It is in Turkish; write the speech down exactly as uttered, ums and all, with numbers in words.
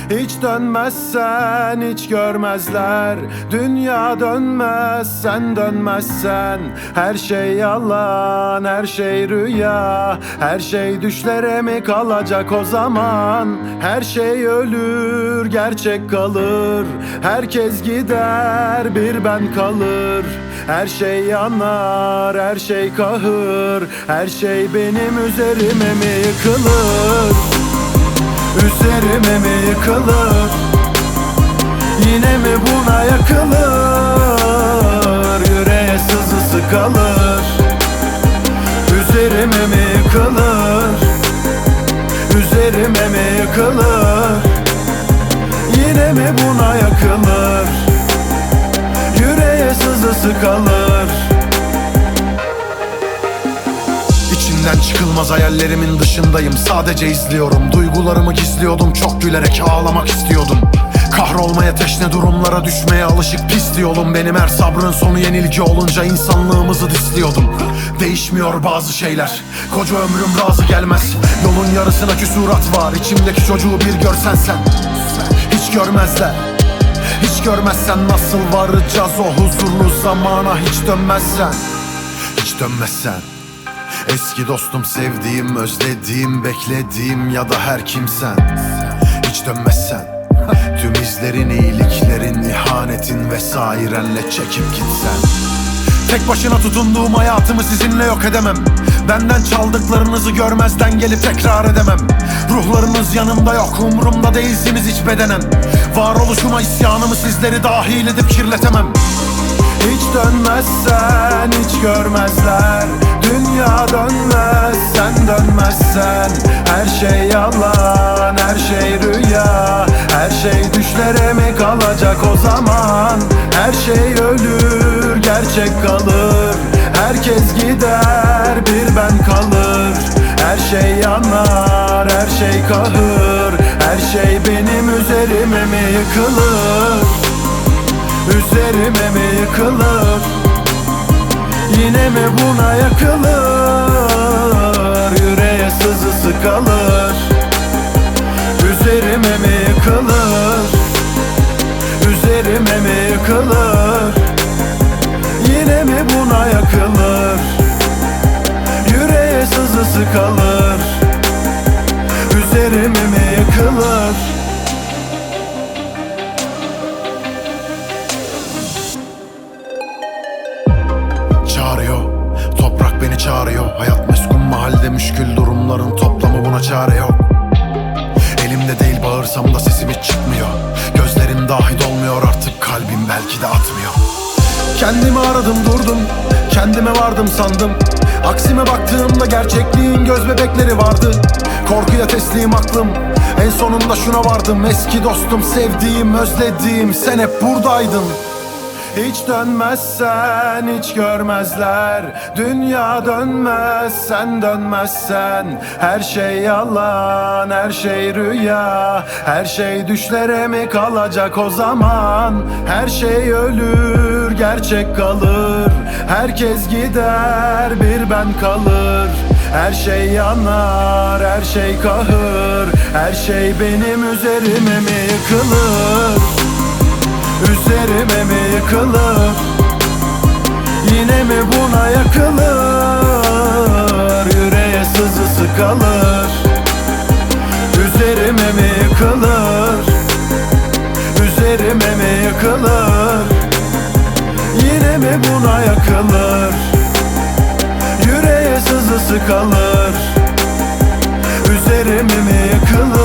Hiç dönmezsen hiç görmezler. Dünya dönmez sen dönmezsen. Her şey yalan, her şey rüya. Her şey düşlere mi kalacak o zaman? Her şey ölür, gerçek kalır. Herkes gider, bir ben kalır. Her şey yanar, her şey kahır. Her şey benim üzerime mi yıkılır? Üzerime mi yıkılır? Yine mi buna yakılır? Yüreğe sızısı kalır. Üzerime mi yıkılır? Üzerime mi yıkılır? Yine mi buna yakılır? Yüreğe sızısı kalır. İçinden çıkılmaz hayallerimin dışındayım. Sadece izliyorum. Duygularımı gizliyordum. Çok gülerek ağlamak istiyordum. Kahrolmaya, teşne durumlara düşmeye alışık pis yolum benim. Her sabrın sonu yenilgi olunca insanlığımızı disliyordum. Değişmiyor bazı şeyler. Koca ömrüm razı gelmez. Yolun yarısına küsurat var. İçimdeki çocuğu bir görsen sen. Hiç görmezler. Hiç görmezsen nasıl varacağız o huzurlu zamana? Hiç dönmezsen, hiç dönmezsen. Eski dostum, sevdiğim, özlediğim, beklediğim ya da her kimsen. Hiç dönmezsen, tüm izlerin, iyiliklerin, ihanetin vesairenle çekip gitsen. Tek başına tutunduğum hayatımı sizinle yok edemem. Benden çaldıklarınızı görmezden gelip tekrar edemem. Ruhlarınız yanımda yok, umurumda değilsiniz hiç bedenen. Varoluşuma isyanımı sizleri dahil edip kirletemem. Hiç dönmezsen hiç görmezler. Dünya dönmez sen dönmezsen. Her şey yalan, her şey rüya. Her şey düşlere mi kalacak o zaman? Her şey ölür, gerçek kalır. Herkes gider, bir ben kalır. Her şey yanar, her şey kahır. Her şey benim üzerime mi yıkılır? Üzerime mi yıkılır? Yine mi buna yakılır? Yüreğe sızısı kalır. Üzerime mi yıkılır? Üzerime mi yıkılır? Yine mi buna yakılır? Yüreğe sızısı kalır. Üzerime mi yıkılır? Çağırıyor, toprak beni çağırıyor. Hayat meskun mahalde müşkül durumların toplamı, buna çare yok. Elimde değil, bağırsam da sesim hiç çıkmıyor. Gözlerim dahi dolmuyor artık, kalbim belki de atmıyor. Kendimi aradım durdum, kendime vardım sandım. Aksime baktığımda gerçekliğin göz bebekleri vardı. Korkuya teslim aklım, en sonunda şuna vardım. Eski dostum, sevdiğim, özlediğim, sen hep buradaydın. Hiç dönmezsen hiç görmezler. Dünya dönmez sen dönmezsen. Her şey yalan, her şey rüya. Her şey düşlere mi kalacak o zaman? Her şey ölür, gerçek kalır. Herkes gider, bir ben kalır. Her şey yanar, her şey kahır. Her şey benim üzerime mi yıkılır? Üzerime mi yıkılır? Yine mi buna yakılır? Yüreğe sızısı kalır. Üzerime mi yıkılır? Üzerime mi yıkılır? Yine mi buna yakılır? Yüreğe sızısı kalır. Üzerime mi yıkılır?